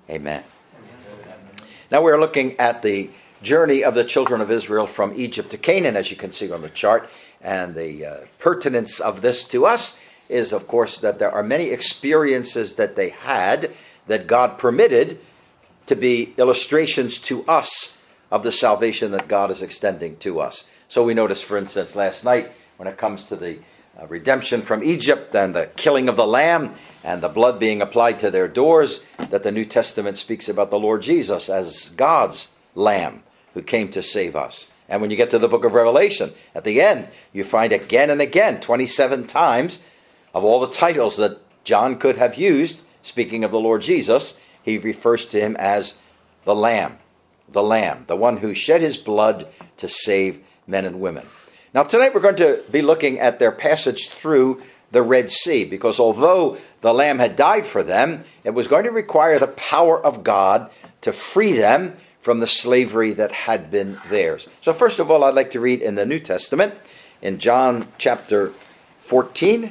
Amen. Now we're looking at the journey of the children of Israel from Egypt to Canaan, as you can see on the chart. And the pertinence of this to us is, of course, that there are many experiences that they had that God permitted to be illustrations to us of the salvation that God is extending to us. So we noticed, for instance, last night, when it comes to the redemption from Egypt and the killing of the lamb and the blood being applied to their doors, that the New Testament speaks about the Lord Jesus as God's lamb who came to save us. And when you get to the book of Revelation, at the end, you find again and again, 27 times, of all the titles that John could have used, speaking of the Lord Jesus, he refers to him as the Lamb, the one who shed his blood to save men and women. Now tonight we're going to be looking at their passage through the Red Sea, because although the Lamb had died for them, it was going to require the power of God to free them from the slavery that had been theirs. So first of all, I'd like to read in the New Testament, in John chapter 14.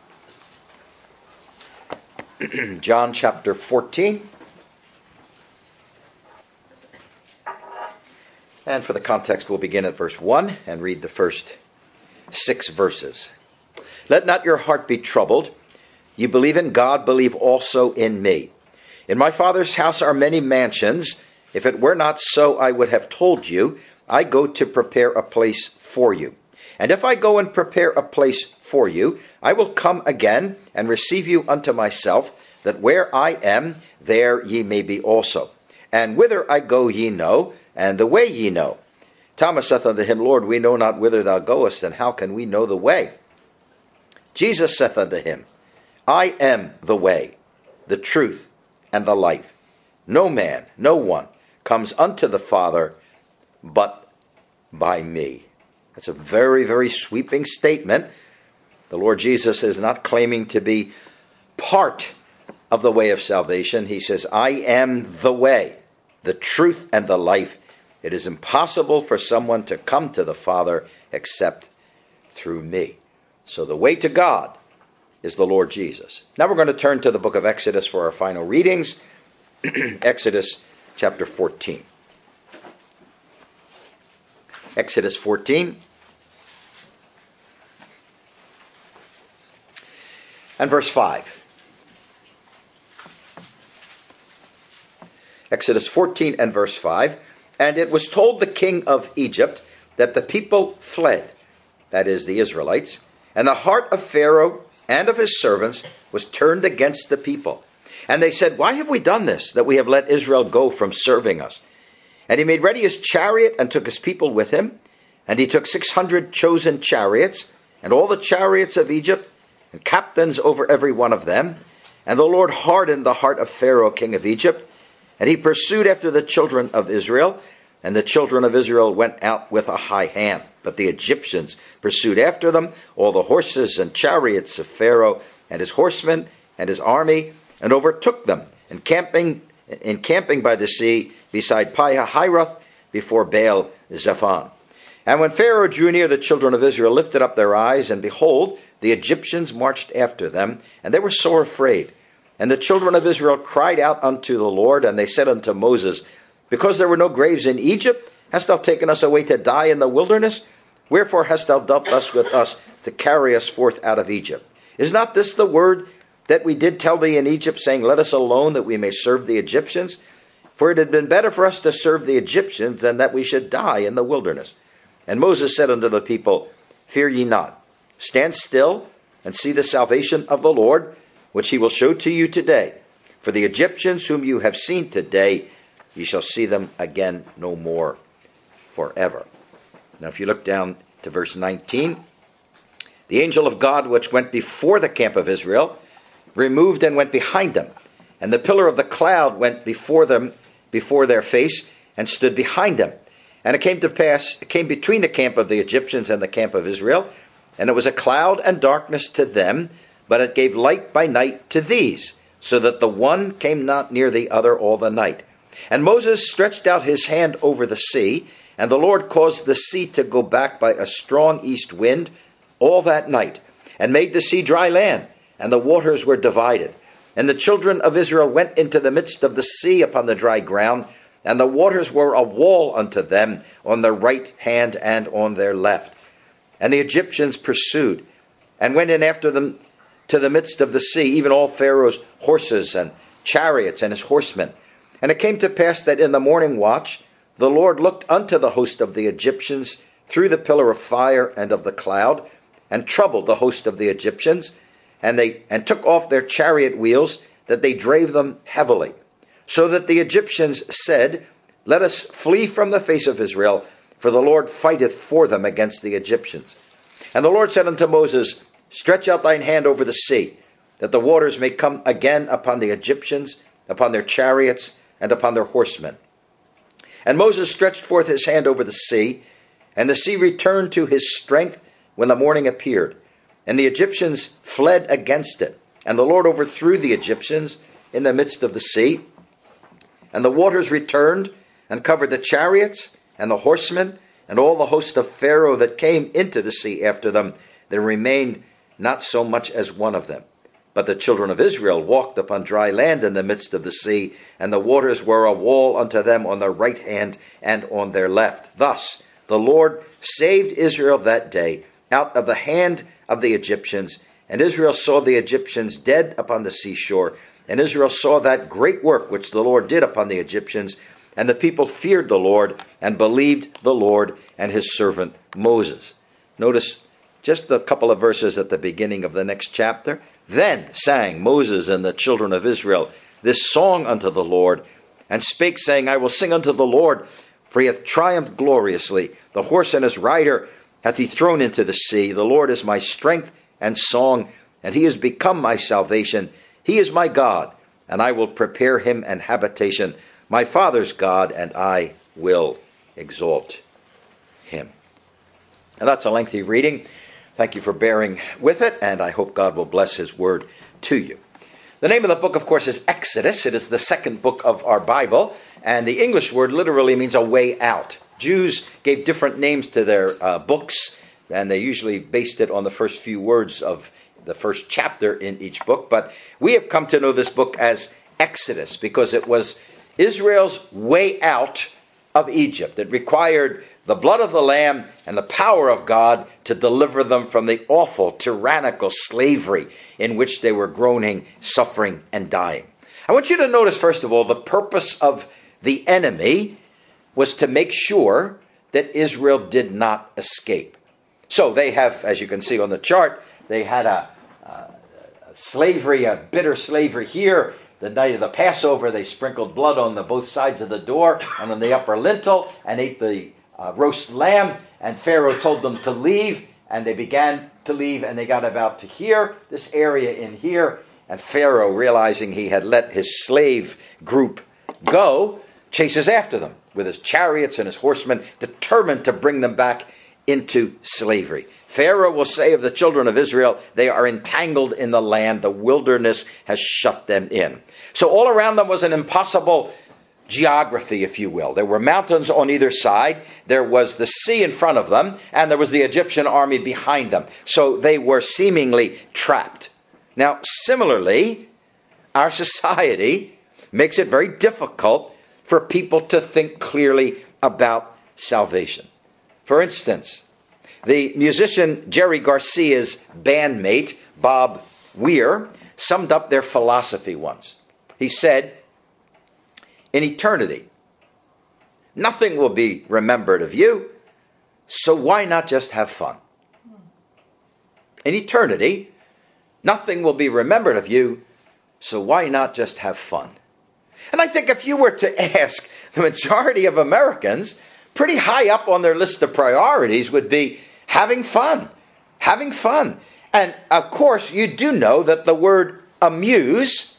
John chapter 14. And for the context, we'll begin at verse 1 and read the first 6 verses. Let not your heart be troubled. You believe in God, believe also in me. In my Father's house are many mansions. If it were not so, I would have told you. I go to prepare a place for you. And if I go and prepare a place for you, I will come again and receive you unto myself, that where I am, there ye may be also. And whither I go ye know, and the way ye know. Thomas saith unto him, Lord, we know not whither thou goest, and how can we know the way? Jesus saith unto him, I am the way, the truth, and the life. No man, no one, comes unto the Father but by me. That's a very, very sweeping statement. The Lord Jesus is not claiming to be part of the way of salvation. He says, I am the way, the truth, and the life. It is impossible for someone to come to the Father except through me. So the way to God is the Lord Jesus. Now we're going to turn to the book of Exodus for our final readings. Exodus chapter 14. Exodus 14. And verse 5. Exodus 14 and verse 5. And it was told the king of Egypt that the people fled, that is, the Israelites, and the heart of Pharaoh and of his servants was turned against the people. And they said, why have we done this, that we have let Israel go from serving us? And he made ready his chariot and took his people with him. And he took 600 chosen chariots, and all the chariots of Egypt, and captains over every one of them. And the Lord hardened the heart of Pharaoh, king of Egypt, and he pursued after the children of Israel. And the children of Israel went out with a high hand. But the Egyptians pursued after them, all the horses and chariots of Pharaoh, and his horsemen, and his army, and overtook them, encamping by the sea, beside Pi-hahiroth, before Baal-zephon. And when Pharaoh drew near, the children of Israel lifted up their eyes, and behold, the Egyptians marched after them, and they were sore afraid. And the children of Israel cried out unto the Lord, and they said unto Moses, because there were no graves in Egypt, hast thou taken us away to die in the wilderness? Wherefore hast thou dealt thus with us to carry us forth out of Egypt? Is not this the word that we did tell thee in Egypt, saying, let us alone, that we may serve the Egyptians? For it had been better for us to serve the Egyptians than that we should die in the wilderness. And Moses said unto the people, fear ye not. Stand still and see the salvation of the Lord, which he will show to you today. For the Egyptians whom you have seen today, ye shall see them again no more forever. Now if you look down to verse 19, the angel of God which went before the camp of Israel removed and went behind them. And the pillar of the cloud went before them, before their face, and stood behind them. And it came to pass, it came between the camp of the Egyptians and the camp of Israel, and it was a cloud and darkness to them, but it gave light by night to these, so that the one came not near the other all the night. And Moses stretched out his hand over the sea, and the Lord caused the sea to go back by a strong east wind all that night, and made the sea dry land, and the waters were divided. And the children of Israel went into the midst of the sea upon the dry ground, and the waters were a wall unto them on their right hand and on their left. And the Egyptians pursued, and went in after them to the midst of the sea, even all Pharaoh's horses and chariots and his horsemen. And it came to pass that in the morning watch the Lord looked unto the host of the Egyptians through the pillar of fire and of the cloud, and troubled the host of the Egyptians, and took off their chariot wheels, that they drave them heavily. So that the Egyptians said, Let us flee from the face of Israel, for the Lord fighteth for them against the Egyptians. And the Lord said unto Moses, Stretch out thine hand over the sea, that the waters may come again upon the Egyptians, upon their chariots, and upon their horsemen. And Moses stretched forth his hand over the sea, and the sea returned to his strength when the morning appeared. And the Egyptians fled against it. And the Lord overthrew the Egyptians in the midst of the sea. And the waters returned and covered the chariots and the horsemen and all the host of Pharaoh that came into the sea after them. There remained not so much as one of them. But the children of Israel walked upon dry land in the midst of the sea, and the waters were a wall unto them on their right hand and on their left. Thus the Lord saved Israel that day out of the hand of the Egyptians. And Israel saw the Egyptians dead upon the seashore. And Israel saw that great work which the Lord did upon the Egyptians. And the people feared the Lord and believed the Lord and his servant Moses. Notice just a couple of verses at the beginning of the next chapter. Then sang Moses and the children of Israel this song unto the Lord, and spake, saying, I will sing unto the Lord, for he hath triumphed gloriously. The horse and his rider hath he thrown into the sea. The Lord is my strength and song, and he is become my salvation. He is my God, and I will prepare him an habitation, my father's God, and I will exalt him. And that's a lengthy reading. Thank you for bearing with it, and I hope God will bless his word to you. The name of the book, of course, is Exodus. It is the second book of our Bible, and the English word literally means a way out. Jews gave different names to their books, and they usually based it on the first few words of the first chapter in each book. But we have come to know this book as Exodus because it was Israel's way out of Egypt. It required the blood of the Lamb and the power of God to deliver them from the awful, tyrannical slavery in which they were groaning, suffering, and dying. I want you to notice, first of all, the purpose of the enemy was to make sure that Israel did not escape. So they have, as you can see on the chart, they had a slavery, a bitter slavery here. The night of the Passover, they sprinkled blood on both sides of the door and on the upper lintel and ate the roast lamb. And Pharaoh told them to leave, and they began to leave, and they got about to here, this area in here. And Pharaoh, realizing he had let his slave group go, chases after them with his chariots and his horsemen, determined to bring them back into slavery. Pharaoh will say of the children of Israel, they are entangled in the land. The wilderness has shut them in. So all around them was an impossible geography, if you will. There were mountains on either side. There was the sea in front of them, and there was the Egyptian army behind them. So they were seemingly trapped. Now, similarly, our society makes it very difficult for people to think clearly about salvation. For instance, the musician Jerry Garcia's bandmate, Bob Weir, summed up their philosophy once. He said, in eternity, nothing will be remembered of you, so why not just have fun? In eternity, nothing will be remembered of you, so why not just have fun? And I think if you were to ask the majority of Americans, pretty high up on their list of priorities would be having fun. Having fun. And of course, you do know that the word amuse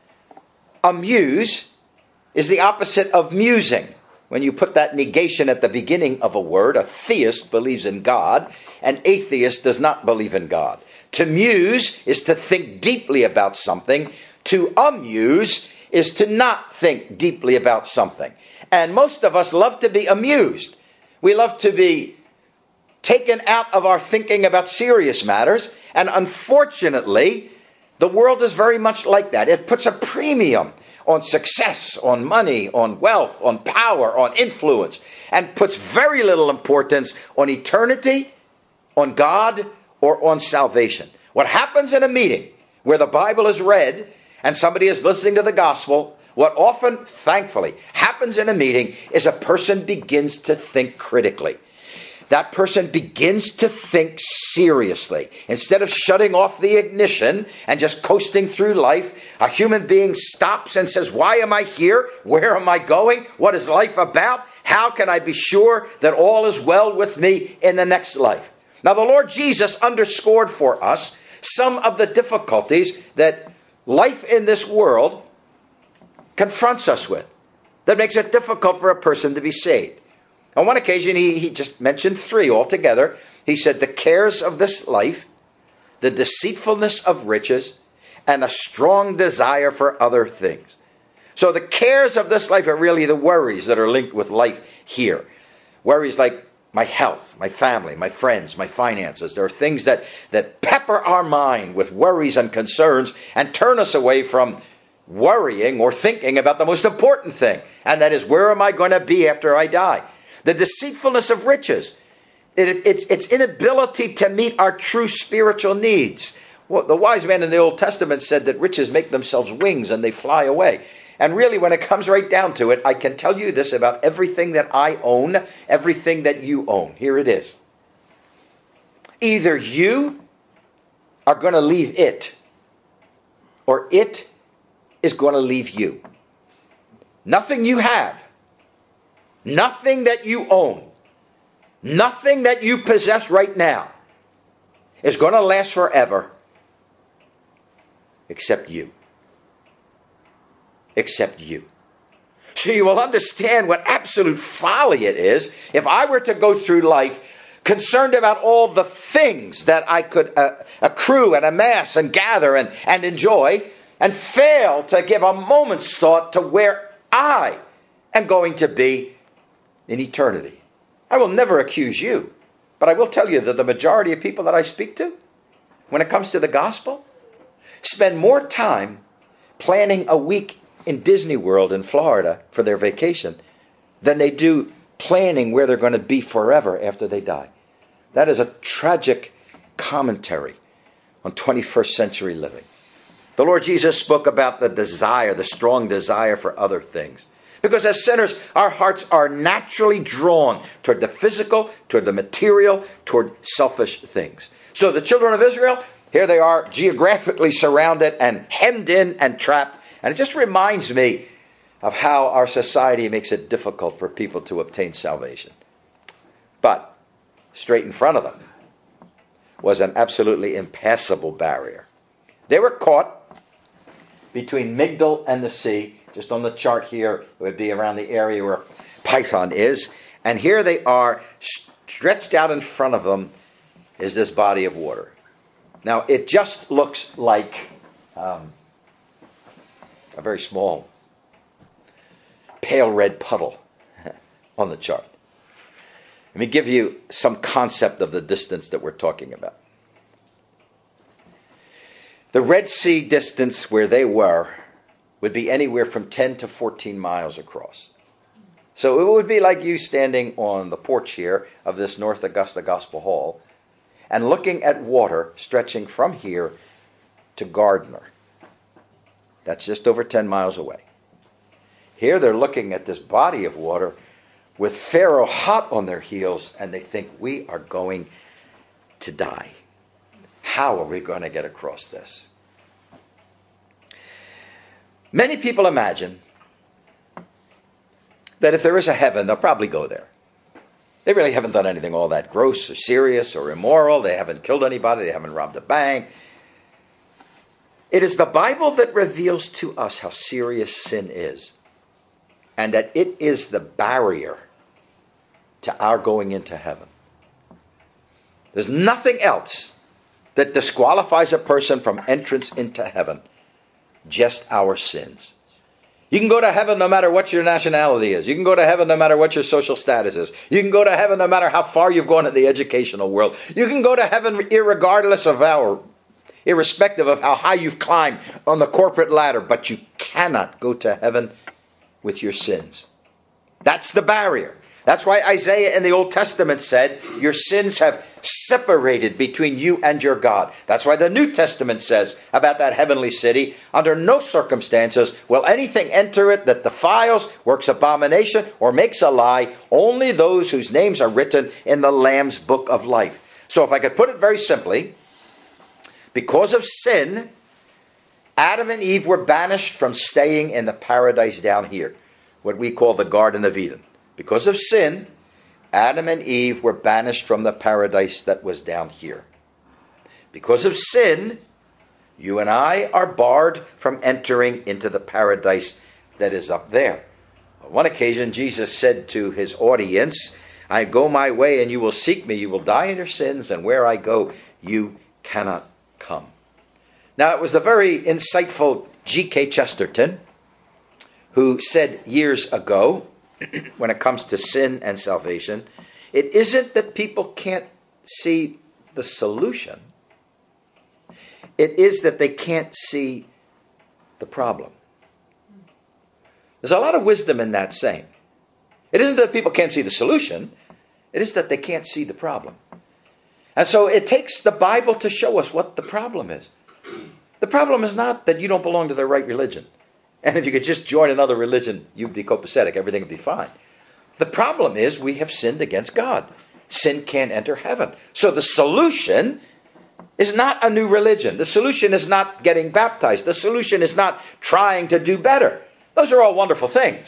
is the opposite of musing. When you put that negation at the beginning of a word, a theist believes in God, an atheist does not believe in God. To muse is to think deeply about something. To amuse is to not think deeply about something. And most of us love to be amused. We love to be taken out of our thinking about serious matters. And unfortunately, The world is very much like that. It puts a premium on success, on money, on wealth, on power, on influence, and puts very little importance on eternity, on God, or on salvation. What happens in a meeting where the Bible is read and somebody is listening to the gospel, what often, thankfully, happens in a meeting is a person begins to think critically. That person begins to think seriously. Instead of shutting off the ignition and just coasting through life, a human being stops and says, why am I here? Where am I going? What is life about? How can I be sure that all is well with me in the next life? Now, the Lord Jesus underscored for us some of the difficulties that life in this world confronts us with, that makes it difficult for a person to be saved. On one occasion, he just mentioned three altogether. He said the cares of this life, the deceitfulness of riches, and a strong desire for other things. So the cares of this life are really the worries that are linked with life here. Worries like my health, my family, my friends, my finances. There are things that pepper our mind with worries and concerns and turn us away from worrying or thinking about the most important thing. And that is, where am I going to be after I die? The deceitfulness of riches, its inability to meet our true spiritual needs. Well, the wise man in the Old Testament said that riches make themselves wings and they fly away. And really, when it comes right down to it, I can tell you this about everything that I own, everything that you own. Here it is. Either you are going to leave it, or it is going to leave you. Nothing you have, nothing that you own, nothing that you possess right now is going to last forever except you. Except you. So you will understand what absolute folly it is if I were to go through life concerned about all the things that I could accrue and amass and gather and enjoy, and fail to give a moment's thought to where I am going to be in eternity. I will never accuse you, but I will tell you that the majority of people that I speak to, when it comes to the gospel, spend more time planning a week in Disney World in Florida for their vacation than they do planning where they're going to be forever after they die. That is a tragic commentary on 21st century living. The Lord Jesus spoke about the desire, the strong desire for other things. Because as sinners, our hearts are naturally drawn toward the physical, toward the material, toward selfish things. So the children of Israel, here they are geographically surrounded and hemmed in and trapped. And it just reminds me of how our society makes it difficult for people to obtain salvation. But straight in front of them was an absolutely impassable barrier. They were caught between Migdol and the sea. Just on the chart here, it would be around the area where Pithon is. And here they are, stretched out in front of them is this body of water. Now, it just looks like a very small, pale red puddle on the chart. Let me give you some concept of the distance that we're talking about. The Red Sea distance where they were would be anywhere from 10 to 14 miles across. So it would be like you standing on the porch here of this North Augusta Gospel Hall and looking at water stretching from here to Gardner. That's just over 10 miles away. Here they're looking at this body of water with Pharaoh hot on their heels, and they think, we are going to die. How are we going to get across this? Many people imagine that if there is a heaven, they'll probably go there. They really haven't done anything all that gross or serious or immoral. They haven't killed anybody. They haven't robbed a bank. It is the Bible that reveals to us how serious sin is, and that it is the barrier to our going into heaven. There's nothing else that disqualifies a person from entrance into heaven, just our sins. You can go to heaven no matter what your nationality is. You can go to heaven no matter what your social status is. You can go to heaven no matter how far you've gone in the educational world. You can go to heaven irregardless of our irrespective of how high you've climbed on the corporate ladder, but you cannot go to heaven with your sins. That's the barrier. That's why Isaiah in the Old Testament said, your sins have separated between you and your God. That's why the New Testament says about that heavenly city, under no circumstances will anything enter it that defiles, works abomination, or makes a lie, only those whose names are written in the Lamb's book of life. So if I could put it very simply, because of sin, Adam and Eve were banished from staying in the paradise down here, what we call the Garden of Eden. Because of sin, Adam and Eve were banished from the paradise that was down here. Because of sin, you and I are barred from entering into the paradise that is up there. On one occasion, Jesus said to his audience, I go my way and you will seek me. You will die in your sins, and where I go, you cannot come. Now, it was the very insightful G.K. Chesterton who said years ago, when it comes to sin and salvation, it isn't that people can't see the solution. It is that they can't see the problem. There's a lot of wisdom in that saying. It isn't that people can't see the solution. It is that they can't see the problem. And so it takes the Bible to show us what the problem is. The problem is not that you don't belong to the right religion. And if you could just join another religion, you'd be copacetic. Everything would be fine. The problem is we have sinned against God. Sin can't enter heaven. So the solution is not a new religion. The solution is not getting baptized. The solution is not trying to do better. Those are all wonderful things.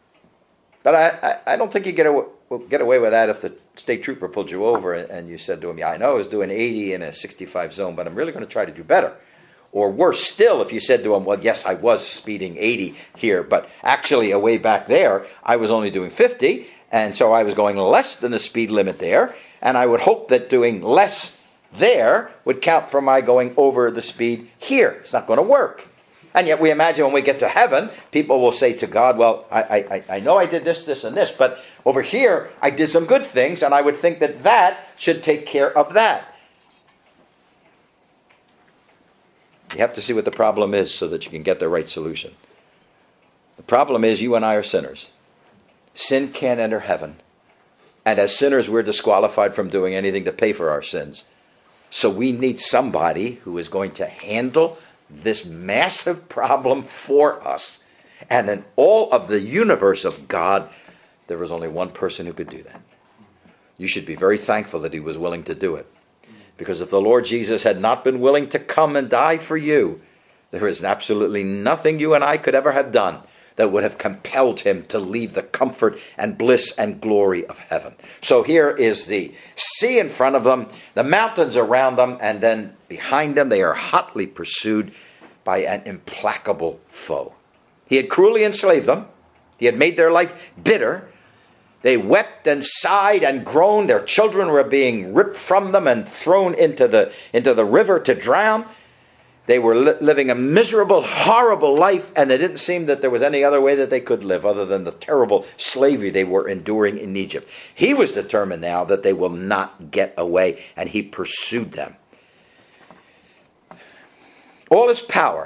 But I don't think you get away with that if the state trooper pulled you over and you said to him, yeah, I know I was doing 80 in a 65 zone, but I'm really going to try to do better. Or worse still, if you said to him, well, yes, I was speeding 80 here, but actually away back there, I was only doing 50, and so I was going less than the speed limit there, and I would hope that doing less there would count for my going over the speed here. It's not going to work. And yet we imagine when we get to heaven, people will say to God, well, I know I did this, this, and this, but over here I did some good things, and I would think that that should take care of that. You have to see what the problem is so that you can get the right solution. The problem is you and I are sinners. Sin can't enter heaven. And as sinners, we're disqualified from doing anything to pay for our sins. So we need somebody who is going to handle this massive problem for us. And in all of the universe of God, there was only one person who could do that. You should be very thankful that he was willing to do it. Because if the Lord Jesus had not been willing to come and die for you, there is absolutely nothing you and I could ever have done that would have compelled him to leave the comfort and bliss and glory of heaven. So here is the sea in front of them, the mountains around them, and then behind them they are hotly pursued by an implacable foe. He had cruelly enslaved them. He had made their life bitter. They wept and sighed and groaned. Their children were being ripped from them and thrown into the river to drown. They were living a miserable, horrible life, and it didn't seem that there was any other way that they could live other than the terrible slavery they were enduring in Egypt. He was determined now that they will not get away, and he pursued them. All his power,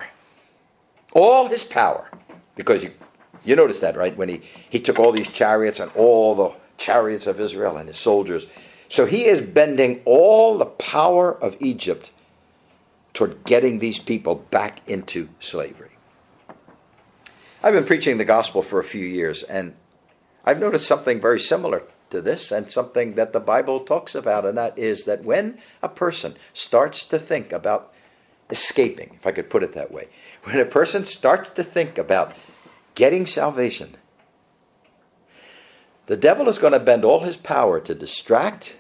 because you notice that, right? When he took all these chariots and all the chariots of Israel and his soldiers. So he is bending all the power of Egypt toward getting these people back into slavery. I've been preaching the gospel for a few years, and I've noticed something very similar to this, and something that the Bible talks about, and that is that when a person starts to think about escaping, if I could put it that way, when a person starts to think about getting salvation, the devil is going to bend all his power to distract,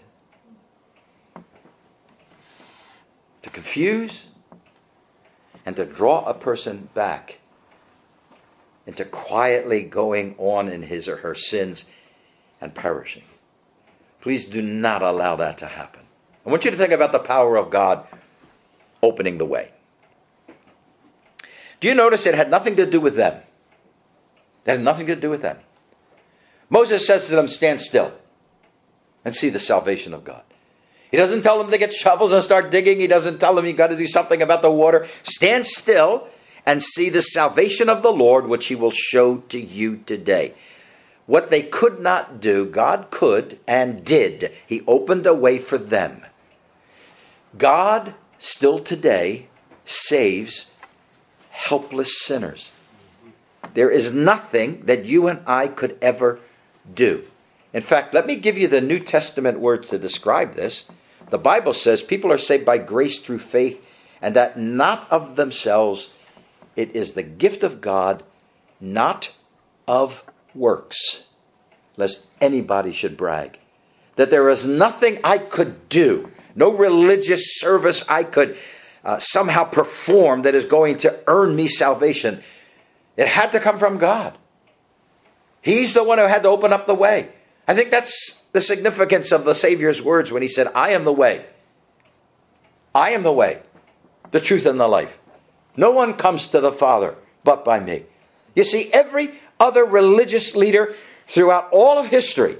to confuse, and to draw a person back into quietly going on in his or her sins and perishing. Please do not allow that to happen. I want you to think about the power of God opening the way. Do you notice it had nothing to do with them? It had nothing to do with them. Moses says to them, stand still and see the salvation of God. He doesn't tell them to get shovels and start digging. He doesn't tell them you got to do something about the water. Stand still and see the salvation of the Lord, which he will show to you today. What they could not do, God could and did. He opened a way for them. God still today saves helpless sinners. There is nothing that you and I could ever do. In fact, let me give you the New Testament words to describe this. The Bible says people are saved by grace through faith, and that not of themselves. It is the gift of God, not of works, lest anybody should brag. That there is nothing I could do, no religious service I could somehow perform that is going to earn me salvation. It had to come from God. He's the one who had to open up the way. I think that's the significance of the Savior's words when he said, I am the way. I am the way, the truth, and the life. No one comes to the Father but by me. You see, every other religious leader throughout all of history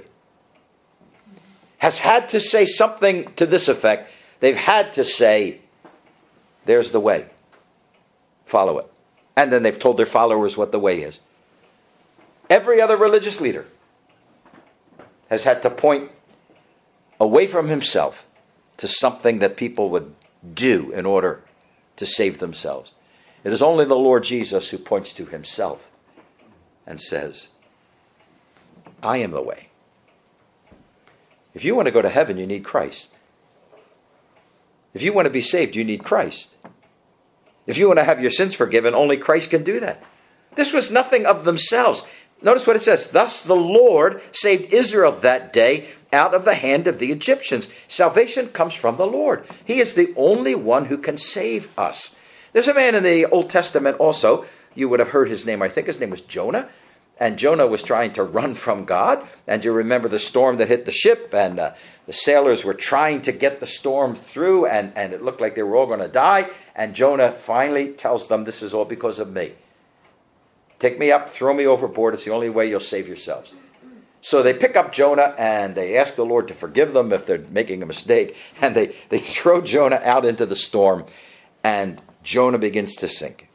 has had to say something to this effect. They've had to say, there's the way. Follow it. And then they've told their followers what the way is. Every other religious leader has had to point away from himself to something that people would do in order to save themselves. It is only the Lord Jesus who points to himself and says, I am the way. If you want to go to heaven, you need Christ. If you want to be saved, you need Christ. If you want to have your sins forgiven, only Christ can do that. This was nothing of themselves. Notice what it says. Thus the Lord saved Israel that day out of the hand of the Egyptians. Salvation comes from the Lord. He is the only one who can save us. There's a man in the Old Testament also. You would have heard his name. I think his name was Jonah. And Jonah was trying to run from God. And you remember the storm that hit the ship. And the sailors were trying to get the storm through. And it looked like they were all going to die. And Jonah finally tells them, this is all because of me. Take me up, throw me overboard. It's the only way you'll save yourselves. So they pick up Jonah and they ask the Lord to forgive them if they're making a mistake. And they throw Jonah out into the storm. And Jonah begins to sink.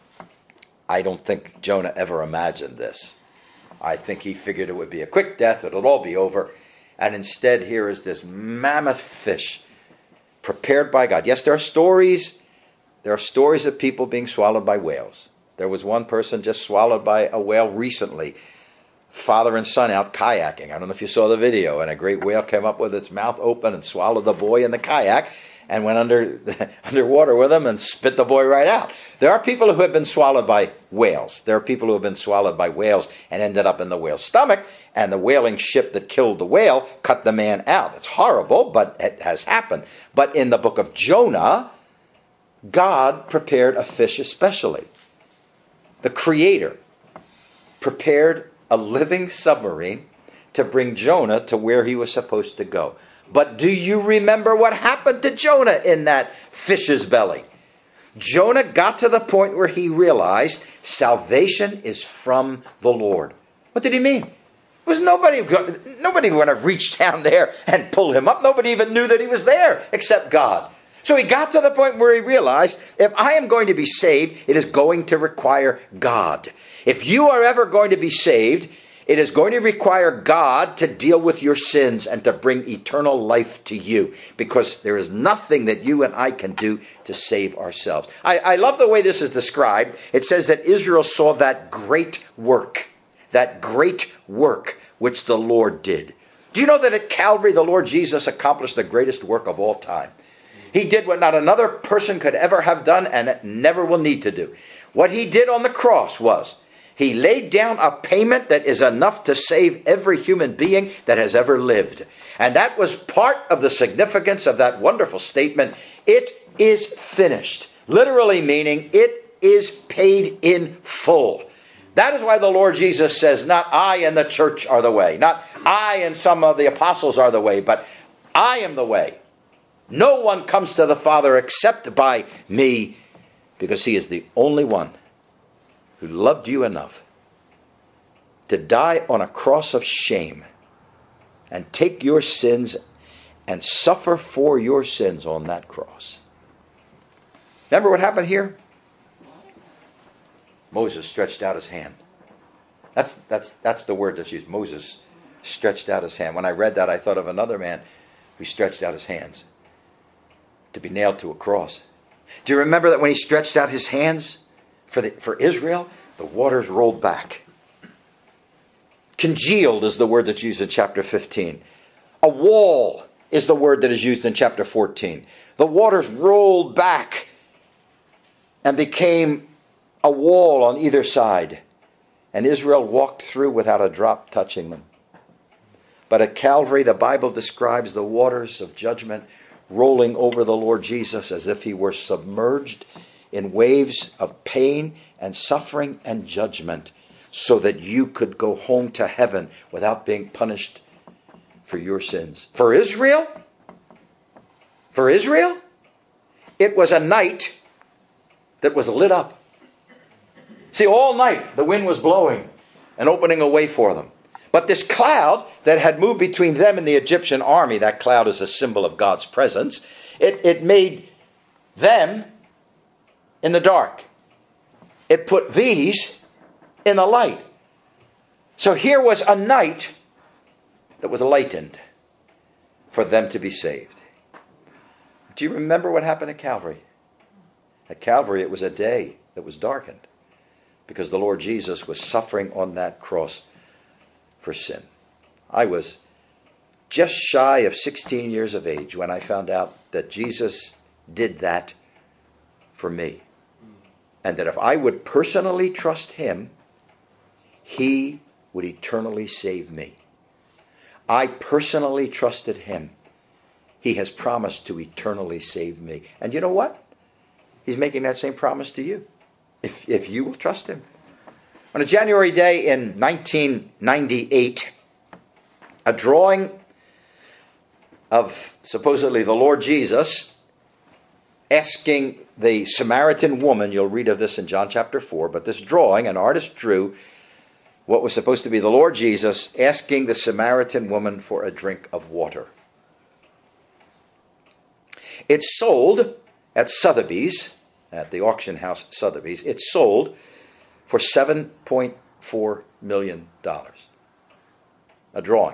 I don't think Jonah ever imagined this. I think he figured it would be a quick death. It'll all be over. And instead, here is this mammoth fish prepared by God. Yes, there are stories. There are stories of people being swallowed by whales. There was one person just swallowed by a whale recently. Father and son out kayaking. I don't know if you saw the video. And a great whale came up with its mouth open and swallowed the boy in the kayak and went underwater with him and spit the boy right out. There are people who have been swallowed by whales. There are people who have been swallowed by whales and ended up in the whale's stomach. And the whaling ship that killed the whale cut the man out. It's horrible, but it has happened. But in the book of Jonah, God prepared a fish especially. The Creator prepared a living submarine to bring Jonah to where he was supposed to go. But do you remember what happened to Jonah in that fish's belly? Jonah got to the point where he realized salvation is from the Lord. What did he mean? Was nobody going to reach down there and pull him up. Nobody even knew that he was there except God. So he got to the point where he realized, if I am going to be saved, it is going to require God. If you are ever going to be saved, it is going to require God to deal with your sins and to bring eternal life to you, because there is nothing that you and I can do to save ourselves. I love the way this is described. It says that Israel saw that great work which the Lord did. Do you know that at Calvary, the Lord Jesus accomplished the greatest work of all time? He did what not another person could ever have done and never will need to do. What he did on the cross was, he laid down a payment that is enough to save every human being that has ever lived. And that was part of the significance of that wonderful statement, it is finished. Literally meaning, it is paid in full. That is why the Lord Jesus says, not I and the church are the way. Not I and some of the apostles are the way, but I am the way. No one comes to the Father except by me, because he is the only one who loved you enough to die on a cross of shame and take your sins and suffer for your sins on that cross. Remember what happened here? Moses stretched out his hand. That's the word that's used. Moses stretched out his hand. When I read that, I thought of another man who stretched out his hands to be nailed to a cross. Do you remember that when he stretched out his hands for Israel, the waters rolled back? Congealed is the word that's used in chapter 15. A wall is the word that is used in chapter 14. The waters rolled back and became a wall on either side. And Israel walked through without a drop touching them. But at Calvary, the Bible describes the waters of judgment rolling over the Lord Jesus as if he were submerged in waves of pain and suffering and judgment, so that you could go home to heaven without being punished for your sins. For Israel, it was a night that was lit up. See, all night the wind was blowing and opening a way for them. But this cloud that had moved between them and the Egyptian army, that cloud is a symbol of God's presence, it made them in the dark. It put these in the light. So here was a night that was lightened for them to be saved. Do you remember what happened at Calvary? At Calvary, it was a day that was darkened because the Lord Jesus was suffering on that cross for sin. I was just shy of 16 years of age when I found out that Jesus did that for me. And that if I would personally trust him, he would eternally save me. I personally trusted him. He has promised to eternally save me. And you know what? He's making that same promise to you, if you will trust him. On a January day in 1998, a drawing of supposedly the Lord Jesus asking the Samaritan woman, you'll read of this in John chapter 4, but this drawing, an artist drew what was supposed to be the Lord Jesus asking the Samaritan woman for a drink of water. It's sold at Sotheby's, at the auction house Sotheby's. It's sold for $7.4 million. A drawing.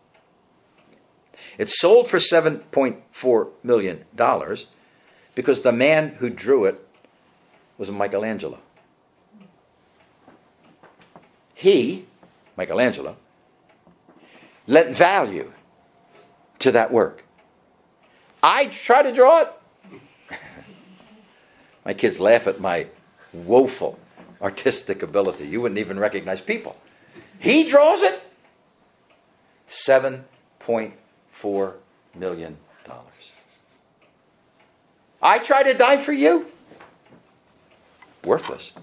It's sold for $7.4 million because the man who drew it was Michelangelo. He, Michelangelo, lent value to that work. I try to draw it. My kids laugh at my woeful artistic ability. You wouldn't even recognize people. He draws it. $7.4 million. I try to die for you. Worthless.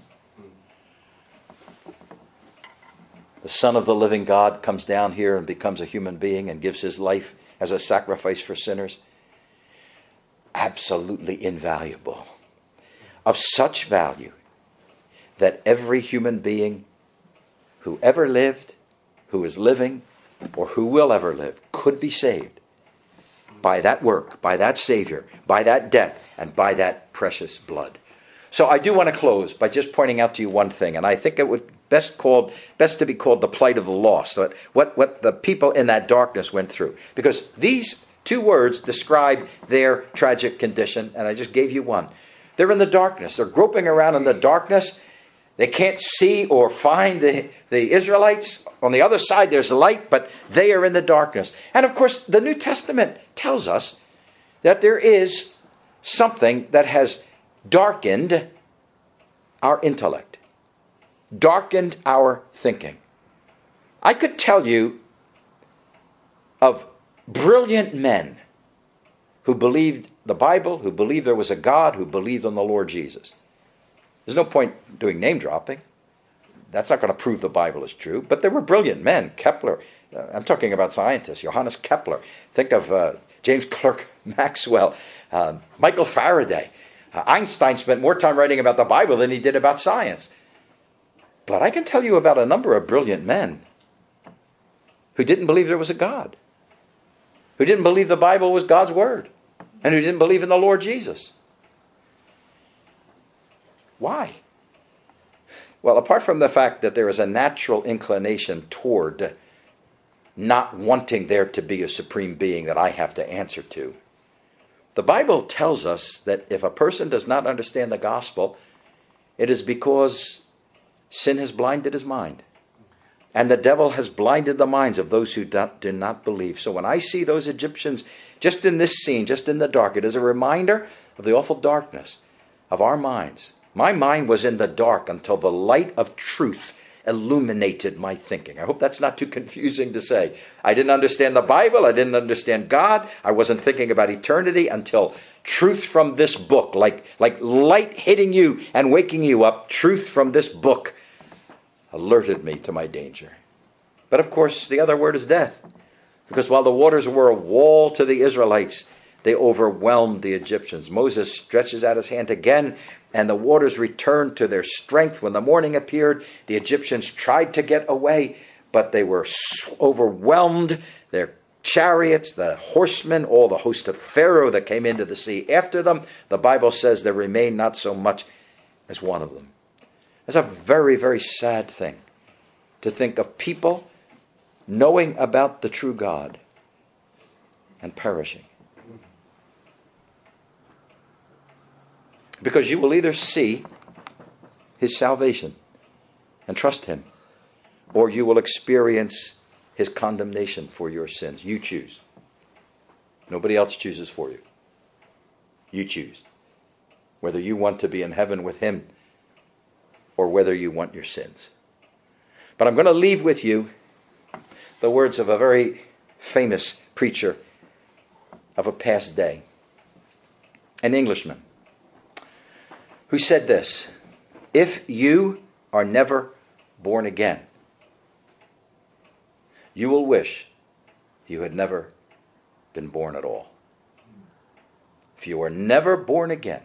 The Son of the living God comes down here and becomes a human being and gives his life as a sacrifice for sinners. Absolutely invaluable. Of such value that every human being who ever lived, who is living, or who will ever live could be saved by that work, by that Savior, by that death, and by that precious blood. So I do want to close by just pointing out to you one thing, and I think it would best to be called the plight of the lost, what the people in that darkness went through. Because these two words describe their tragic condition, and I just gave you one. They're in the darkness. They're groping around in the darkness. They can't see or find the Israelites. On the other side, there's light, but they are in the darkness. And of course, the New Testament tells us that there is something that has darkened our intellect, darkened our thinking. I could tell you of brilliant men who believed the Bible, who believed there was a God, who believed in the Lord Jesus. There's no point doing name dropping. That's not going to prove the Bible is true. But there were brilliant men. Kepler. I'm talking about scientists. Johannes Kepler. Think of James Clerk Maxwell. Michael Faraday. Einstein spent more time writing about the Bible than he did about science. But I can tell you about a number of brilliant men who didn't believe there was a God, who didn't believe the Bible was God's word, and who didn't believe in the Lord Jesus. Why? Well, apart from the fact that there is a natural inclination toward not wanting there to be a supreme being that I have to answer to, the Bible tells us that if a person does not understand the gospel, it is because sin has blinded his mind. And the devil has blinded the minds of those who do not believe. So when I see those Egyptians just in this scene, just in the dark, it is a reminder of the awful darkness of our minds. My mind was in the dark until the light of truth illuminated my thinking. I hope that's not too confusing to say. I didn't understand the Bible. I didn't understand God. I wasn't thinking about eternity until truth from this book, like light hitting you and waking you up, truth from this book alerted me to my danger. But of course, the other word is death. Because while the waters were a wall to the Israelites, they overwhelmed the Egyptians. Moses stretches out his hand again, and the waters returned to their strength. When the morning appeared, the Egyptians tried to get away, but they were overwhelmed. Their chariots, the horsemen, all the host of Pharaoh that came into the sea after them, the Bible says there remained not so much as one of them. It's a very, very sad thing to think of people knowing about the true God and perishing. Because you will either see his salvation and trust him, or you will experience his condemnation for your sins. You choose. Nobody else chooses for you. You choose whether you want to be in heaven with him or whether you want your sins. But I'm going to leave with you the words of a very famous preacher of a past day, an Englishman, who said this: if you are never born again, you will wish you had never been born at all. If you are never born again,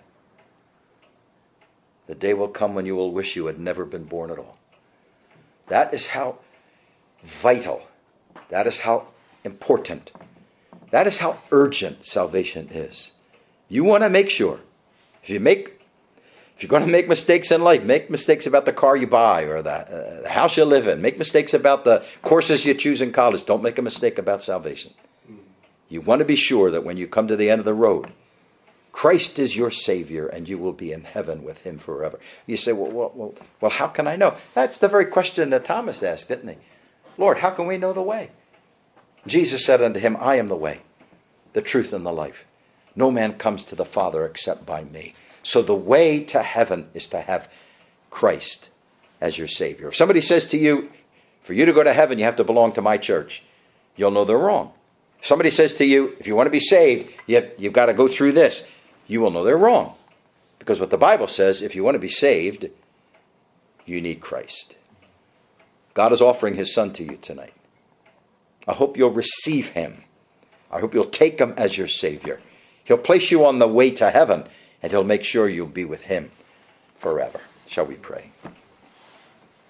the day will come when you will wish you had never been born at all. That is how vital, that is how important, that is how urgent salvation is. You want to make sure, if you're going to make mistakes in life, make mistakes about the car you buy or the house you live in. Make mistakes about the courses you choose in college. Don't make a mistake about salvation. You want to be sure that when you come to the end of the road, Christ is your Savior and you will be in heaven with him forever. You say, well, how can I know? That's the very question that Thomas asked, didn't he? Lord, how can we know the way? Jesus said unto him, I am the way, the truth, and the life. No man comes to the Father except by me. So the way to heaven is to have Christ as your Savior. If somebody says to you, for you to go to heaven, you have to belong to my church, you'll know they're wrong. If somebody says to you, if you want to be saved, you've got to go through this, you will know they're wrong. Because what the Bible says, if you want to be saved, you need Christ. God is offering his Son to you tonight. I hope you'll receive him. I hope you'll take him as your Savior. He'll place you on the way to heaven, and he'll make sure you'll be with him forever. Shall we pray?